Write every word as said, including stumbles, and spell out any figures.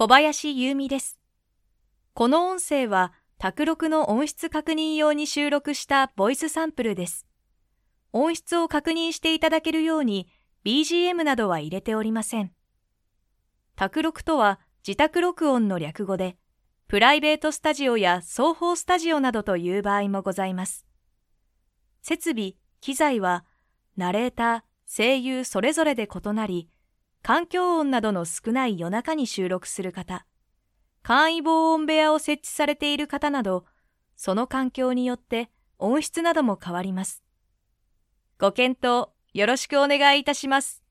小林優美です。この音声は、卓録の音質確認用に収録したボイスサンプルです。音質を確認していただけるように ビージーエム などは入れておりません。卓録とは自宅録音の略語で、プライベートスタジオや双方スタジオなどという場合もございます。設備、機材は、ナレーター、声優それぞれで異なり、環境音などの少ない夜中に収録する方、簡易防音部屋を設置されている方など、その環境によって音質なども変わります。ご検討よろしくお願いいたします。